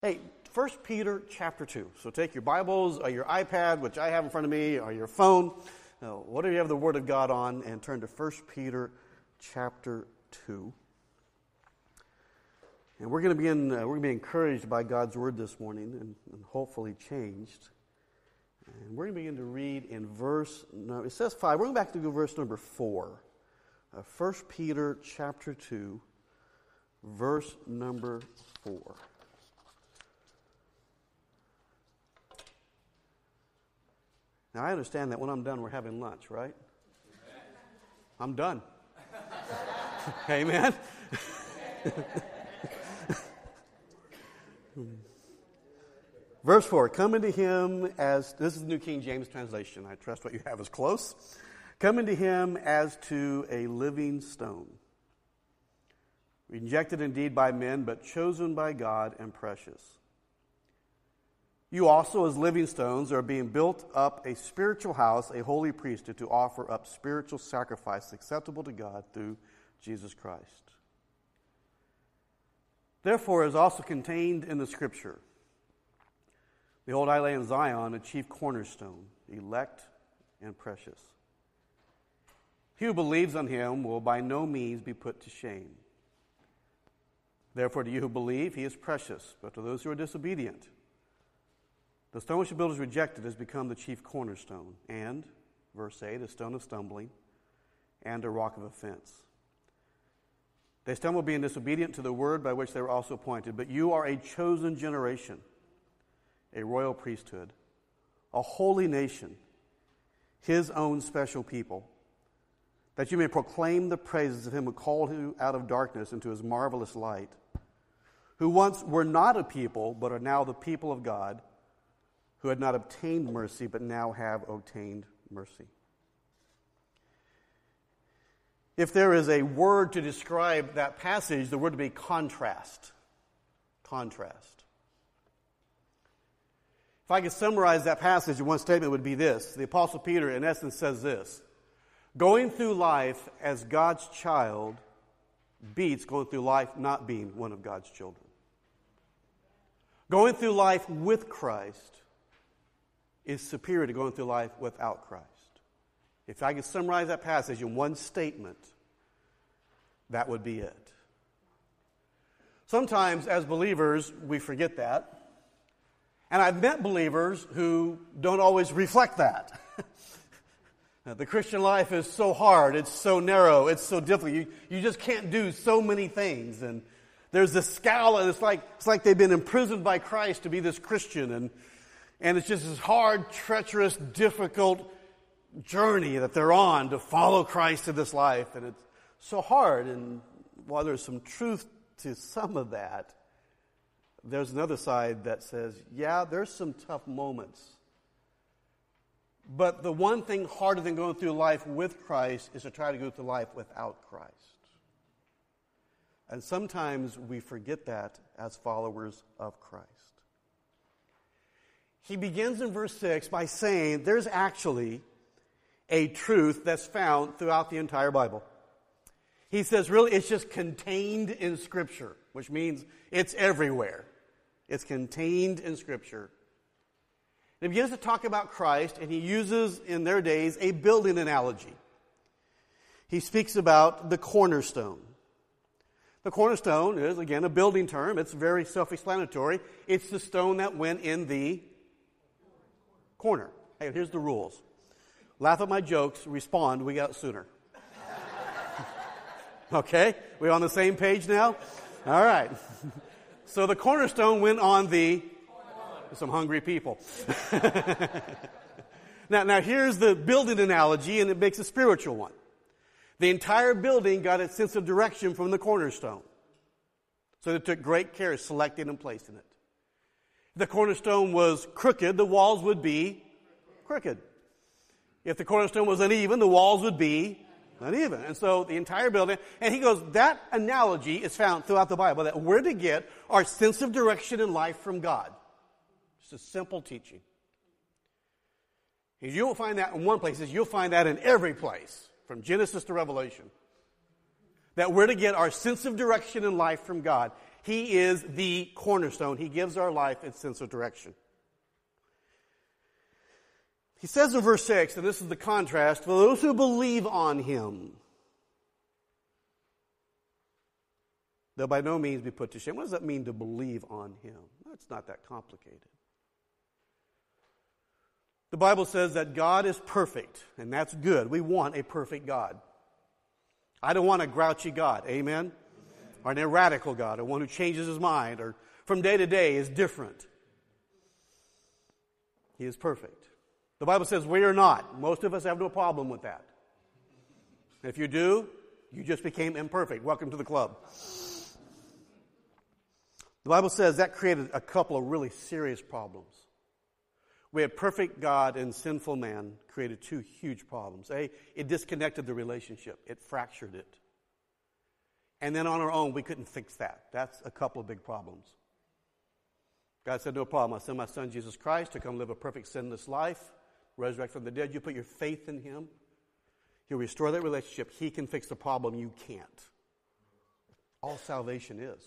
Hey, 1 Peter chapter 2. So take your Bibles or your iPad, which I have in front of me, or your phone, whatever you have the Word of God on, and turn to 1 Peter chapter 2. And we're going to be encouraged by God's Word this morning and hopefully changed. And we're going to begin to read in it says 5. We're going back to go verse number 4. 1 Peter chapter 2, verse number 4. Now, I understand that when I'm done, we're having lunch, right? I'm done. Amen? Verse 4, come into him as, this is the New King James translation. I trust what you have is close. Come into him as to a living stone, rejected indeed by men, but chosen by God and precious. You also, as living stones, are being built up a spiritual house, a holy priesthood, to offer up spiritual sacrifice acceptable to God through Jesus Christ. Therefore, is also contained in the Scripture, behold, I lay in Zion a chief cornerstone, elect and precious. He who believes on him will by no means be put to shame. Therefore, to you who believe, he is precious, but to those who are disobedient, the stone which the builders rejected has become the chief cornerstone, and, verse 8, a stone of stumbling and a rock of offense. They stumble being disobedient to the word by which they were also appointed. But you are a chosen generation, a royal priesthood, a holy nation, his own special people, that you may proclaim the praises of him who called you out of darkness into his marvelous light, who once were not a people, but are now the people of God, who had not obtained mercy, but now have obtained mercy. If there is a word to describe that passage, the word would be contrast. Contrast. If I could summarize that passage in one statement, it would be this. The Apostle Peter, in essence, says this: going through life as God's child beats going through life not being one of God's children. Going through life with Christ is superior to going through life without Christ. If I could summarize that passage in one statement, that would be it. Sometimes, as believers, we forget that. And I've met believers who don't always reflect that. The Christian life is so hard, it's so narrow, it's so difficult. You just can't do so many things. And there's this scowl, and it's like they've been imprisoned by Christ to be this Christian. And it's just this hard, treacherous, difficult journey that they're on to follow Christ in this life. And it's so hard. And while there's some truth to some of that, there's another side that says, yeah, there's some tough moments. But the one thing harder than going through life with Christ is to try to go through life without Christ. And sometimes we forget that as followers of Christ. He begins in verse 6 by saying there's actually a truth that's found throughout the entire Bible. He says really it's just contained in Scripture, which means it's everywhere. It's contained in Scripture. And he begins to talk about Christ, and he uses in their days a building analogy. He speaks about the cornerstone. The cornerstone is, again, a building term. It's very self-explanatory. It's the stone that went in the corner. Hey, here's the rules. Laugh at my jokes, respond, we got it sooner. Okay? We on the same page now? All right. So the cornerstone went on the... Some hungry people. Now here's the building analogy, and it makes a spiritual one. The entire building got its sense of direction from the cornerstone. So they took great care selecting and placing it. If the cornerstone was crooked, the walls would be crooked. If the cornerstone was uneven, the walls would be uneven. And so the entire building, and he goes, that analogy is found throughout the Bible, that we're to get our sense of direction in life from God. It's a simple teaching. You won't find that in one place, you'll find that in every place, from Genesis to Revelation. That we're to get our sense of direction in life from God. He is the cornerstone. He gives our life its sense of direction. He says in verse 6, and this is the contrast, for those who believe on him, they'll by no means be put to shame. What does that mean to believe on him? Well, it's not that complicated. The Bible says that God is perfect, and that's good. We want a perfect God. I don't want a grouchy God, amen? Or an erratical God, or one who changes his mind, or from day to day is different. He is perfect. The Bible says we are not. Most of us have no problem with that. If you do, you just became imperfect. Welcome to the club. The Bible says that created a couple of really serious problems. We had perfect God and sinful man created two huge problems. It disconnected the relationship. It fractured it. And then on our own, we couldn't fix that. That's a couple of big problems. God said, no problem. I'll send my son, Jesus Christ, to come live a perfect sinless life, resurrect from the dead. You put your faith in him. He'll restore that relationship. He can fix the problem. You can't. All salvation is.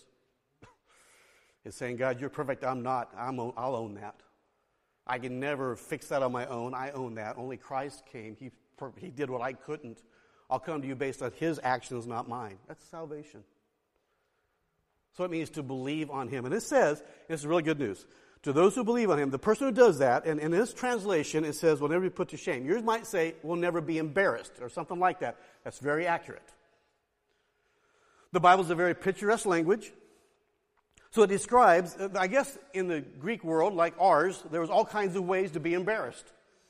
It's saying, God, you're perfect. I'm not. I'll own that. I can never fix that on my own. I own that. Only Christ came. He did what I couldn't. I'll come to you based on his actions, not mine. That's salvation. So it means to believe on him. And it says, this is really good news, to those who believe on him, the person who does that, and in this translation it says, will never be put to shame. Yours might say, will never be embarrassed, or something like that. That's very accurate. The Bible is a very picturesque language. So it describes, I guess in the Greek world, like ours, there was all kinds of ways to be embarrassed.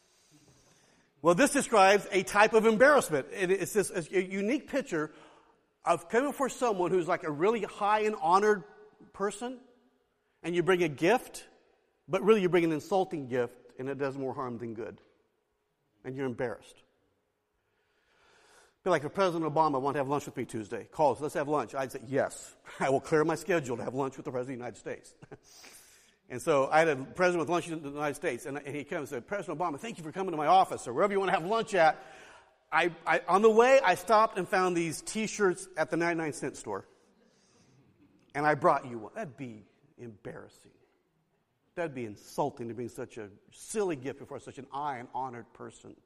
Well, this describes a type of embarrassment. It's this a unique picture of coming for someone who's like a really high and honored person, and you bring a gift, but really you bring an insulting gift, and it does more harm than good. And you're embarrassed. Be like if President Obama wanted to have lunch with me Tuesday, calls, let's have lunch. I'd say, yes, I will clear my schedule to have lunch with the President of the United States. And so I had a president with lunch in the United States, and he came and said, President Obama, thank you for coming to my office, or wherever you want to have lunch at. On the way, I stopped and found these T-shirts at the 99-cent store. And I brought you one. That'd be embarrassing. That'd be insulting to bring such a silly gift before such an high and honored person.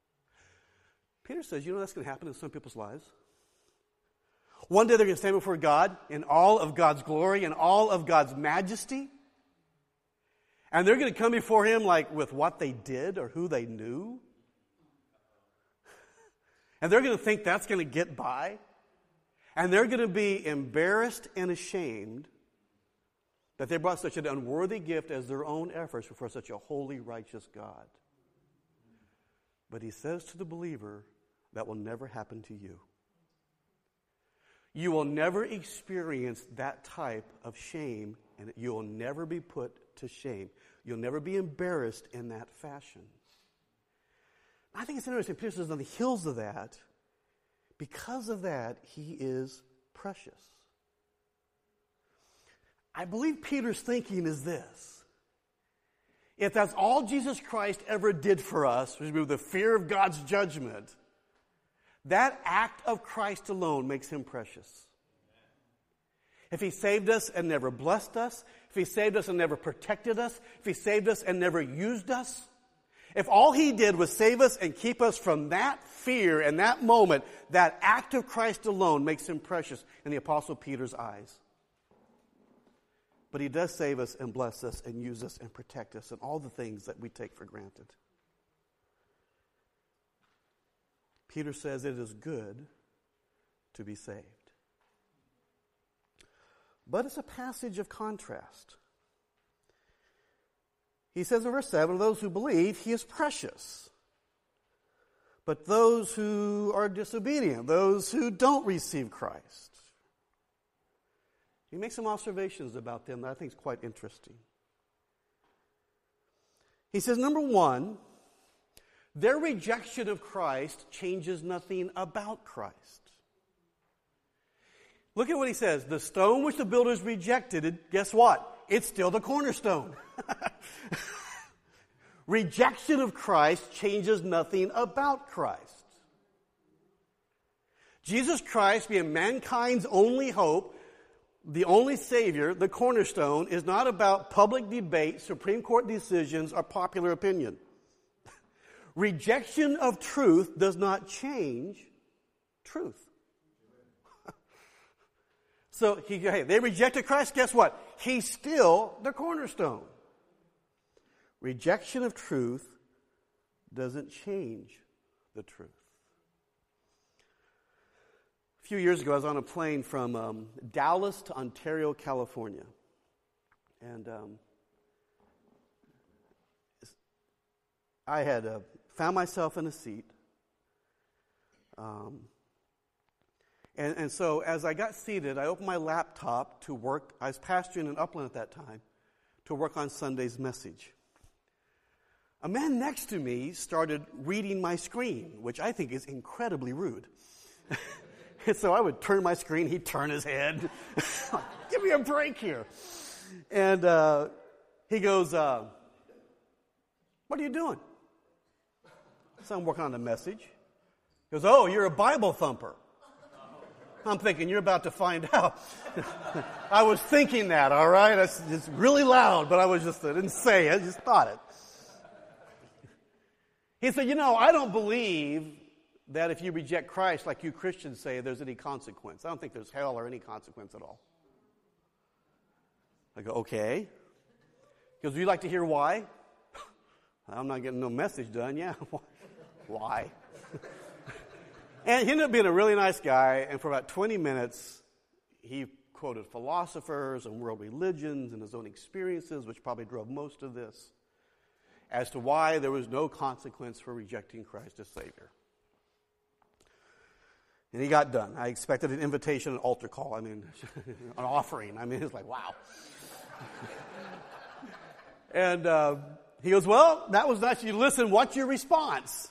Peter says, you know that's going to happen in some people's lives. One day they're going to stand before God in all of God's glory and all of God's majesty. And they're going to come before him like with what they did or who they knew. And they're going to think that's going to get by. And they're going to be embarrassed and ashamed that they brought such an unworthy gift as their own efforts before such a holy, righteous God. But he says to the believer, that will never happen to you. You will never experience that type of shame, and you will never be put to shame. You'll never be embarrassed in that fashion. I think it's interesting. Peter says on the heels of that, because of that, he is precious. I believe Peter's thinking is this. If that's all Jesus Christ ever did for us, was remove the fear of God's judgment, that act of Christ alone makes him precious. If he saved us and never blessed us, if he saved us and never protected us, if he saved us and never used us, if all he did was save us and keep us from that fear and that moment, that act of Christ alone makes him precious in the Apostle Peter's eyes. But he does save us and bless us and use us and protect us and all the things that we take for granted. Peter says it is good to be saved. But it's a passage of contrast. He says in verse 7, those who believe, he is precious. But those who are disobedient, those who don't receive Christ, he makes some observations about them that I think is quite interesting. He says, number one, their rejection of Christ changes nothing about Christ. Look at what he says. The stone which the builders rejected, guess what? It's still the cornerstone. Rejection of Christ changes nothing about Christ. Jesus Christ, being mankind's only hope, the only Savior, the cornerstone, is not about public debate, Supreme Court decisions, or popular opinion. Rejection of truth does not change truth. So they rejected Christ. Guess what? He's still the cornerstone. Rejection of truth doesn't change the truth. A few years ago, I was on a plane from Dallas to Ontario, California. And I had found myself in a seat. And so as I got seated, I opened my laptop to work. I was pastoring in Upland at that time, to work on Sunday's message. A man next to me started reading my screen, which I think is incredibly rude. And so I would turn my screen, he'd turn his head. Give me a break here. And he goes, what are you doing? So I'm working on the message. He goes, oh, you're a Bible thumper. I'm thinking, you're about to find out. I was thinking that, all right? It's really loud, but I didn't say it, I just thought it. He said, I don't believe that if you reject Christ, like you Christians say, there's any consequence. I don't think there's hell or any consequence at all. I go, okay. He goes, would you like to hear why? I'm not getting no message done. Yeah, why? And he ended up being a really nice guy, and for about 20 minutes, he quoted philosophers and world religions and his own experiences, which probably drove most of this, as to why there was no consequence for rejecting Christ as Savior. And he got done. I expected an invitation, an altar call, an offering. It's like, wow. And he goes, well, that was nice. You listen, what's your response?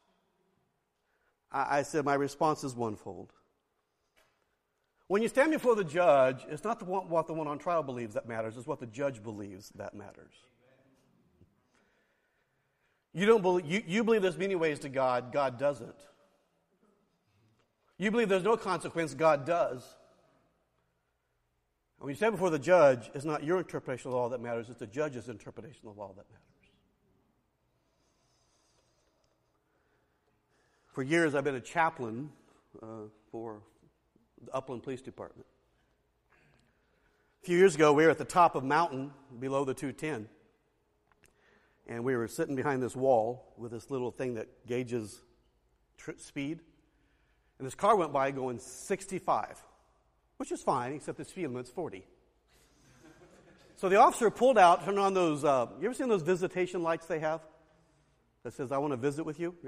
I said, my response is onefold. When you stand before the judge, it's not what the one on trial believes that matters, it's what the judge believes that matters. You believe there's many ways to God, God doesn't. You believe there's no consequence, God does. And when you stand before the judge, it's not your interpretation of the law that matters, it's the judge's interpretation of the law that matters. For years, I've been a chaplain for the Upland Police Department. A few years ago, we were at the top of a mountain below the 210. And we were sitting behind this wall with this little thing that gauges speed. And this car went by going 65, which is fine, except the speed limit's 40. So the officer pulled out, turned on those, you ever seen those visitation lights they have? That says, I want to visit with you?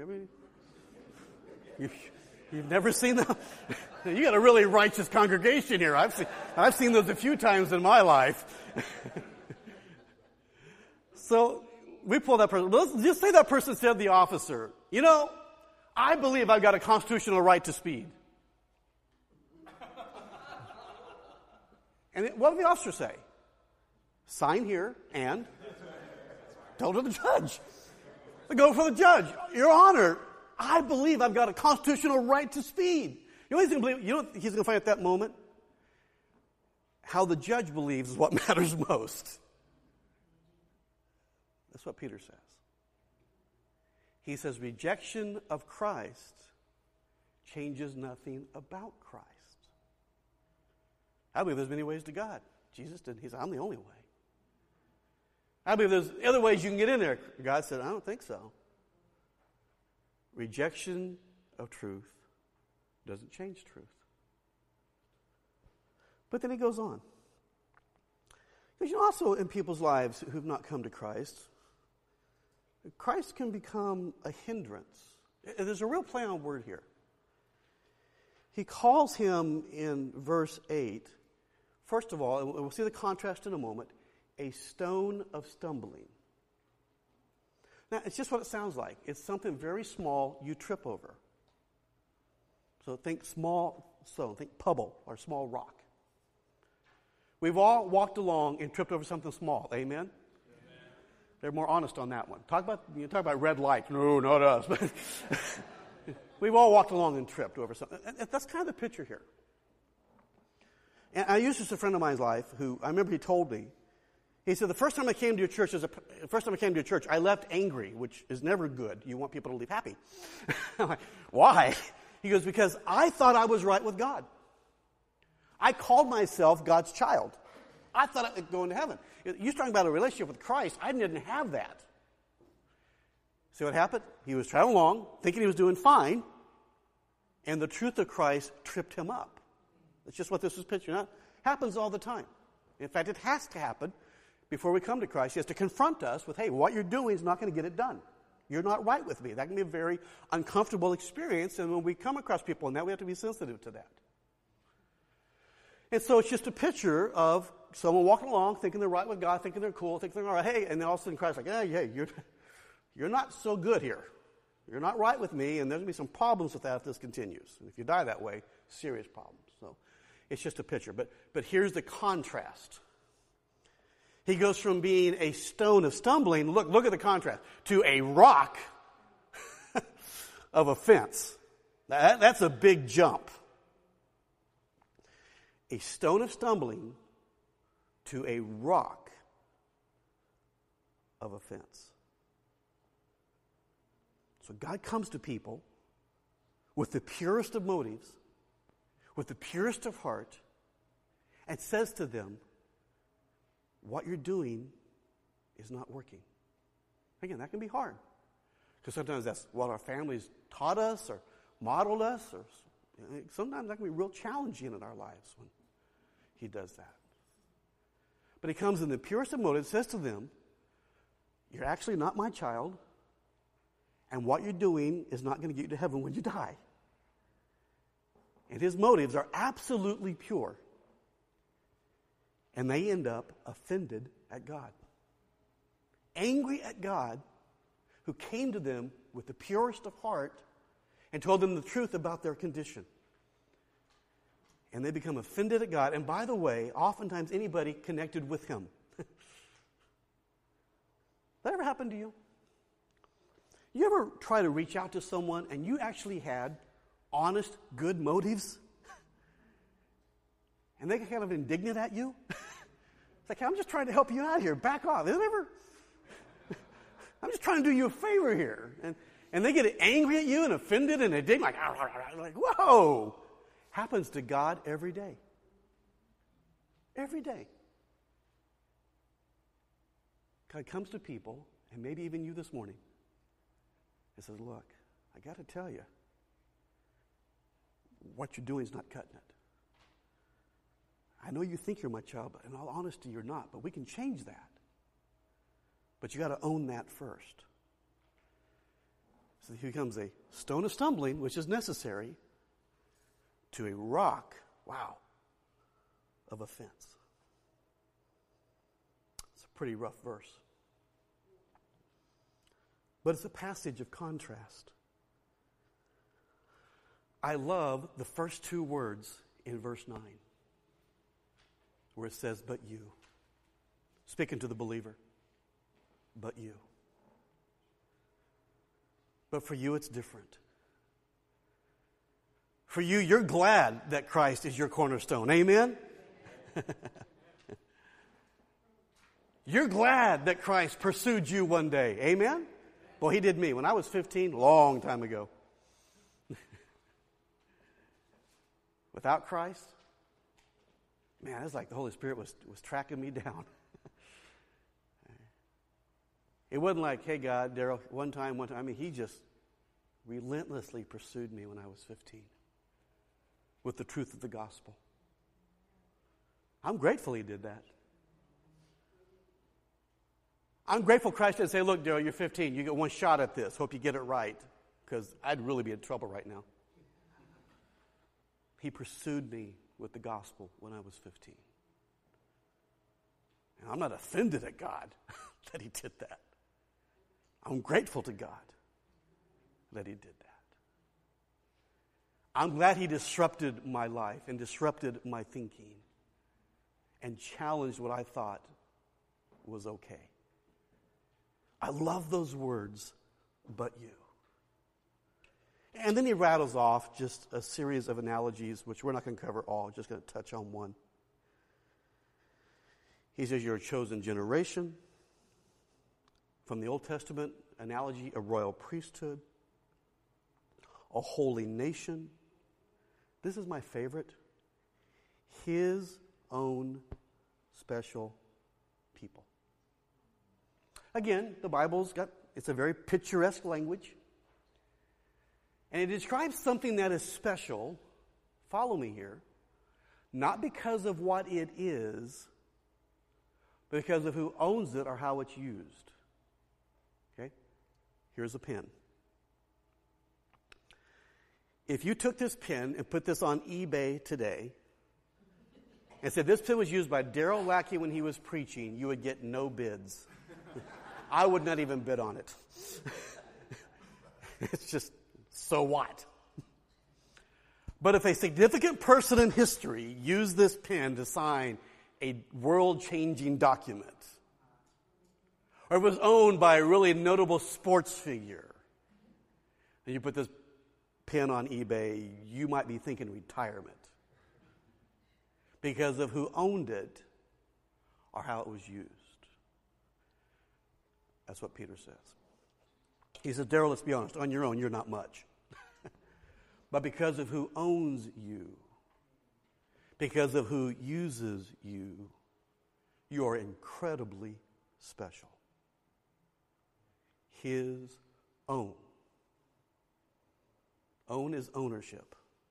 You've never seen them? You got a really righteous congregation here. I've seen those a few times in my life. So we pulled that person. Let's just say that person said to the officer, I believe I've got a constitutional right to speed. And what did the officer say? Sign here and tell it to the judge. Go for the judge. Your Honor, I believe I've got a constitutional right to speed. You know what he's going to believe? You know what he's going to find at that moment? How the judge believes is what matters most. That's what Peter says. He says rejection of Christ changes nothing about Christ. I believe there's many ways to God. Jesus didn't. He said, I'm the only way. I believe there's other ways you can get in there. God said, I don't think so. Rejection of truth doesn't change truth. But then he goes on. Because also in people's lives who've not come to Christ, Christ can become a hindrance. There's a real play on word here. He calls him in verse 8, first of all, and we'll see the contrast in a moment, a stone of stumbling. Now, it's just what it sounds like. It's something very small you trip over. So think small stone, think pebble or small rock. We've all walked along and tripped over something small. Amen? They're more honest on that one. Talk about red lights. No, not us. But we've all walked along and tripped over something. That's kind of the picture here. And I used this a friend of mine's life who, I remember he told me, he said, the first time I came to your church, I left angry, which is never good. You want people to leave happy. I'm like, why? He goes, because I thought I was right with God. I called myself God's child. I thought I was going to heaven. You're talking about a relationship with Christ. I didn't have that. See what happened? He was traveling along, thinking he was doing fine, and the truth of Christ tripped him up. That's just what this is picturing. It happens all the time. In fact, it has to happen before we come to Christ. He has to confront us with, hey, what you're doing is not going to get it done. You're not right with me. That can be a very uncomfortable experience, and when we come across people in that, we have to be sensitive to that. And so it's just a picture of someone walking along, thinking they're right with God, thinking they're cool, thinking they're all right. Hey, and then all of a sudden Christ's like, hey, you're not so good here. You're not right with me, and there's going to be some problems with that if this continues. And if you die that way, serious problems. So it's just a picture. But here's the contrast. He goes from being a stone of stumbling, look at the contrast, to a rock of offense. That's a big jump. A stone of stumbling to a rock of offense. So God comes to people with the purest of motives, with the purest of heart, and says to them, what you're doing is not working. Again, that can be hard. Because sometimes that's what our families taught us or modeled us. Or sometimes that can be real challenging in our lives when he does that. But he comes in the purest of motives, says to them, you're actually not my child, and what you're doing is not going to get you to heaven when you die. And his motives are absolutely pure. And they end up offended at God. Angry at God, who came to them with the purest of heart and told them the truth about their condition. And they become offended at God. And by the way, oftentimes anybody connected with him. That ever happened to you? You ever try to reach out to someone and you actually had honest, good motives? And they get kind of indignant at you? It's like, I'm just trying to help you out here. Back off. I'm just trying to do you a favor here. And they get angry at you and offended and indignant, like, whoa. Happens to God every day. Every day. God comes to people, and maybe even you this morning, and says, look, I got to tell you, what you're doing is not cutting it. I know you think you're my child, but in all honesty, you're not. But we can change that. But you got to own that first. So he becomes a stone of stumbling, which is necessary, to a rock, of offense. It's a pretty rough verse. But it's a passage of contrast. I love the first two words in verse 9, where it says, but you. Speaking to the believer, but you. But for you, it's different. For you, you're glad that Christ is your cornerstone. Amen? You're glad that Christ pursued you one day. Amen? Well, he did me when I was 15, long time ago. Without Christ, man, it's like the Holy Spirit was tracking me down. It wasn't like, hey, God, Daryl, one time. I mean, he just relentlessly pursued me when I was 15 with the truth of the gospel. I'm grateful he did that. I'm grateful Christ didn't say, look, Daryl, you're 15. You get one shot at this. Hope you get it right, because I'd really be in trouble right now. He pursued me with the gospel when I was 15. And I'm not offended at God that he did that. I'm grateful to God that he did that. I'm glad he disrupted my life and disrupted my thinking and challenged what I thought was okay. I love those words, but you. And then he rattles off just a series of analogies, which we're not going to cover all, just going to touch on one. He says you're a chosen generation. From the Old Testament analogy, a royal priesthood, a holy nation. This is my favorite. His own special people. Again, the Bible's it's a very picturesque language. And it describes something that is special. Follow me here. Not because of what it is, but because of who owns it or how it's used. Okay? Here's a pen. If you took this pen and put this on eBay today and said this pen was used by Darrell Lackey when he was preaching, you would get no bids. I would not even bid on it. It's just, so what? But if a significant person in history used this pen to sign a world-changing document, or it was owned by a really notable sports figure, and you put this pen on eBay, you might be thinking retirement because of who owned it or how it was used. That's what Peter says. He says, Darrell, let's be honest, on your own, you're not much. But because of who owns you, because of who uses you, you are incredibly special. His own. Own is ownership.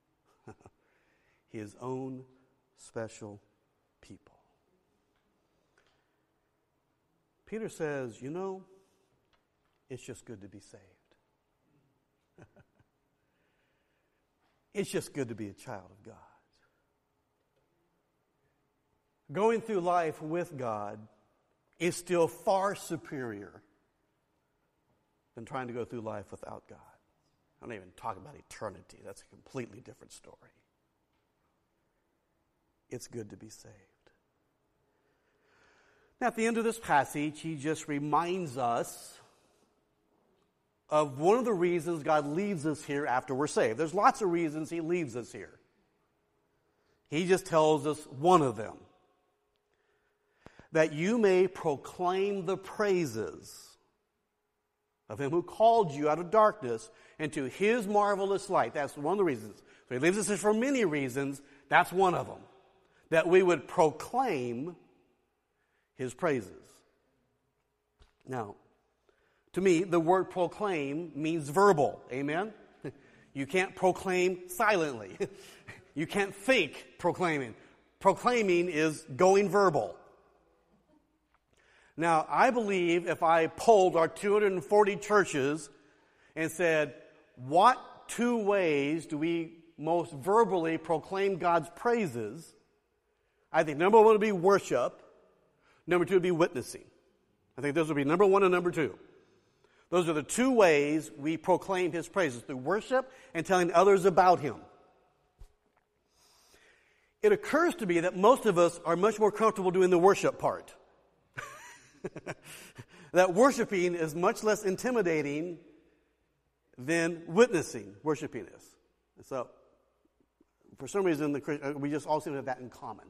His own special people. Peter says, it's just good to be saved. It's just good to be a child of God. Going through life with God is still far superior than trying to go through life without God. I don't even talk about eternity. That's a completely different story. It's good to be saved. Now, at the end of this passage, he just reminds us of one of the reasons God leaves us here after we're saved. There's lots of reasons he leaves us here. He just tells us one of them. That you may proclaim the praises of him who called you out of darkness into his marvelous light. That's one of the reasons. So he leaves us here for many reasons. That's one of them. That we would proclaim his praises. Now, to me, the word proclaim means verbal. Amen? You can't proclaim silently. You can't think proclaiming. Proclaiming is going verbal. Now, I believe if I polled our 240 churches and said, what 2 ways do we most verbally proclaim God's praises? I think number 1 would be worship. Number 2 would be witnessing. I think those would be number 1 and number 2. Those are the 2 ways we proclaim his praises, through worship and telling others about him. It occurs to me that most of us are much more comfortable doing the worship part. That worshiping is much less intimidating than worshiping is. And so, for some reason, we just all seem to have that in common.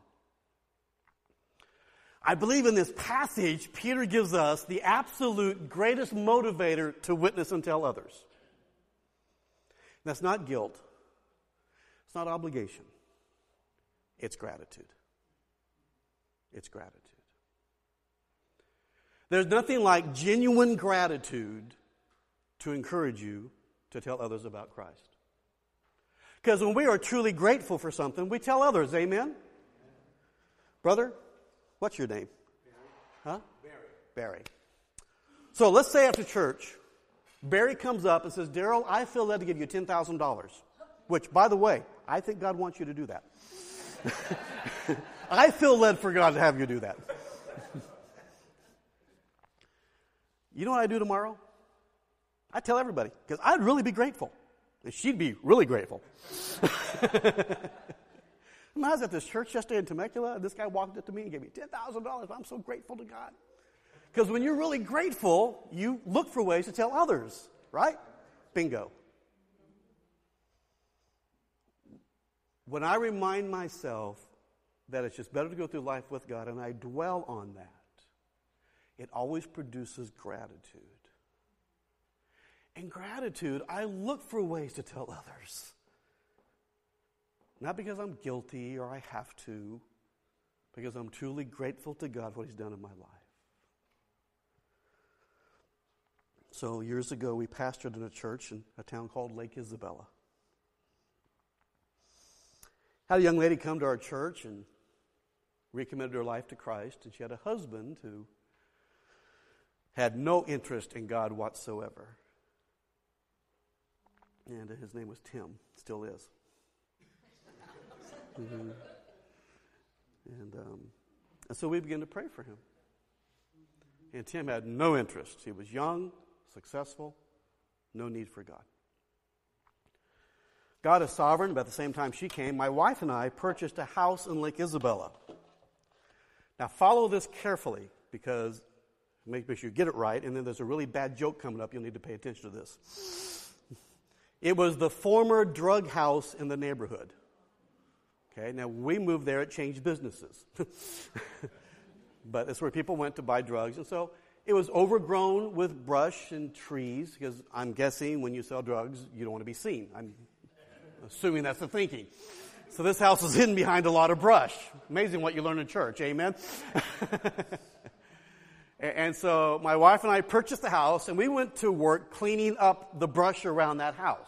I believe in this passage, Peter gives us the absolute greatest motivator to witness and tell others. That's not guilt. It's not obligation. It's gratitude. It's gratitude. There's nothing like genuine gratitude to encourage you to tell others about Christ. Because when we are truly grateful for something, we tell others, amen? Brother, what's your name? Barry. Huh? Barry. So let's say after church, Barry comes up and says, Darrell, I feel led to give you $10,000. Which, by the way, I think God wants you to do that. I feel led for God to have you do that. You know what I do tomorrow? I tell everybody, because I'd really be grateful. And she'd be really grateful. I was at this church yesterday in Temecula, and this guy walked up to me and gave me $10,000. I'm so grateful to God. Because when you're really grateful, you look for ways to tell others, right? Bingo. When I remind myself that it's just better to go through life with God, and I dwell on that, it always produces gratitude. And gratitude, I look for ways to tell others. Not because I'm guilty or I have to, because I'm truly grateful to God for what He's done in my life. So years ago, we pastored in a church in a town called Lake Isabella. Had a young lady come to our church and recommitted her life to Christ, and she had a husband who had no interest in God whatsoever. And his name was Tim, still is. Mm-hmm. And so we began to pray for him. And Tim had no interest. He was young, successful, no need for God. God is sovereign, but at the same time she came, my wife and I purchased a house in Lake Isabella. Now follow this carefully, because make sure you get it right, and then there's a really bad joke coming up. You'll need to pay attention to this. It was the former drug house in the neighborhood. Okay, now we moved there, it changed businesses. But it's where people went to buy drugs. And so it was overgrown with brush and trees, because I'm guessing when you sell drugs, you don't want to be seen. I'm assuming that's the thinking. So this house was hidden behind a lot of brush. Amazing what you learn in church, amen? And so my wife and I purchased the house, and we went to work cleaning up the brush around that house.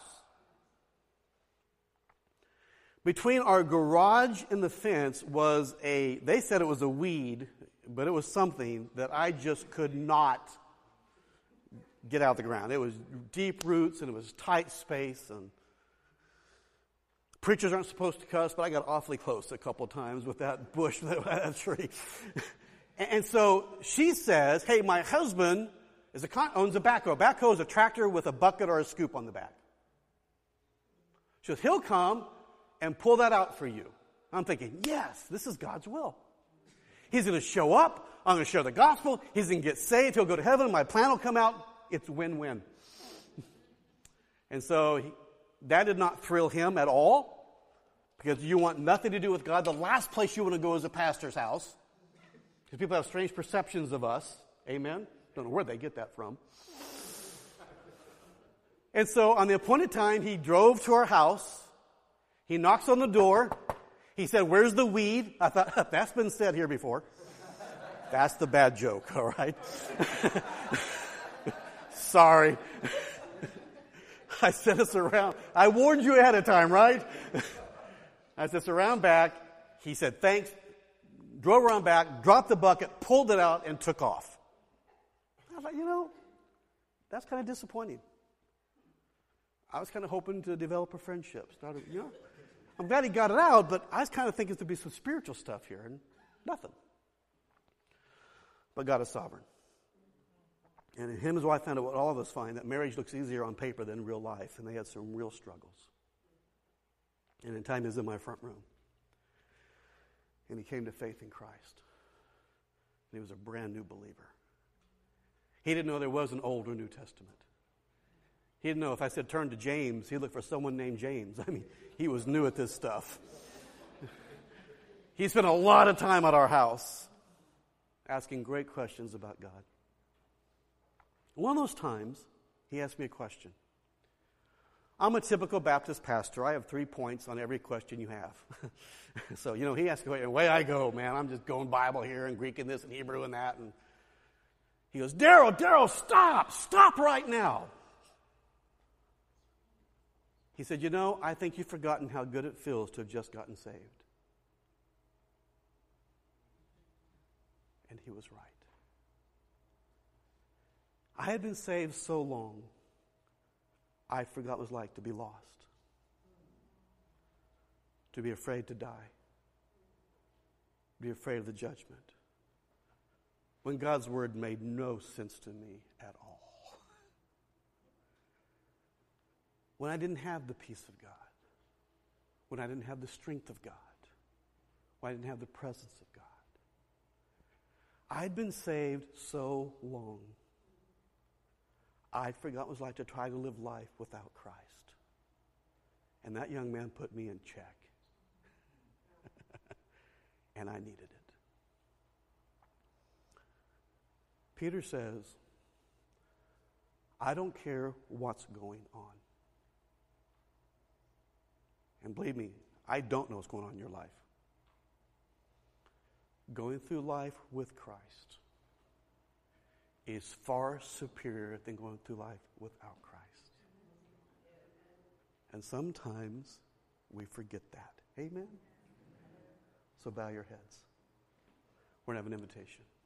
Between our garage and the fence was they said it was a weed, but it was something that I just could not get out of the ground. It was deep roots, and it was tight space, and preachers aren't supposed to cuss, but I got awfully close a couple of times with that bush, that tree. And so she says, hey, my husband owns a backhoe. A backhoe is a tractor with a bucket or a scoop on the back. She says, he'll come and pull that out for you. I'm thinking, yes, this is God's will. He's going to show up. I'm going to share the gospel. He's going to get saved. He'll go to heaven. My plan will come out. It's win-win. And so that did not thrill him at all, because you want nothing to do with God. The last place you want to go is a pastor's house, because people have strange perceptions of us. Amen? Don't know where they get that from. And so on the appointed time, he drove to our house. He knocks on the door. He said, where's the weed? I thought, that's been said here before. That's the bad joke, all right? Sorry. I said it's around. I warned you ahead of time, right? I said it's around back. He said, thanks. Drove around back, dropped the bucket, pulled it out, and took off. I thought, that's kind of disappointing. I was kind of hoping to develop a friendship. I'm glad he got it out, but I was kind of thinking there'd be some spiritual stuff here, and nothing. But God is sovereign. And him and his wife found out what all of us find, that marriage looks easier on paper than in real life, and they had some real struggles. And in time, he was in my front room. And he came to faith in Christ. And he was a brand new believer. He didn't know there was an Old or New Testament. He didn't know if I said turn to James, he'd look for someone named James. I mean, he was new at this stuff. He spent a lot of time at our house asking great questions about God. One of those times, he asked me a question. I'm a typical Baptist pastor. I have 3 points on every question you have. So, he asked me, away I go, man. I'm just going Bible here and Greek and this and Hebrew and that. And he goes, Daryl, stop right now. He said, I think you've forgotten how good it feels to have just gotten saved. And he was right. I had been saved so long, I forgot what it was like to be lost, to be afraid to die, be afraid of the judgment, when God's word made no sense to me at all. When I didn't have the peace of God, when I didn't have the strength of God, when I didn't have the presence of God. I'd been saved so long, I forgot what it was like to try to live life without Christ. And that young man put me in check. and I needed it. Peter says, I don't care what's going on. And believe me, I don't know what's going on in your life. Going through life with Christ is far superior than going through life without Christ. And sometimes we forget that. Amen? So bow your heads. We're going to have an invitation.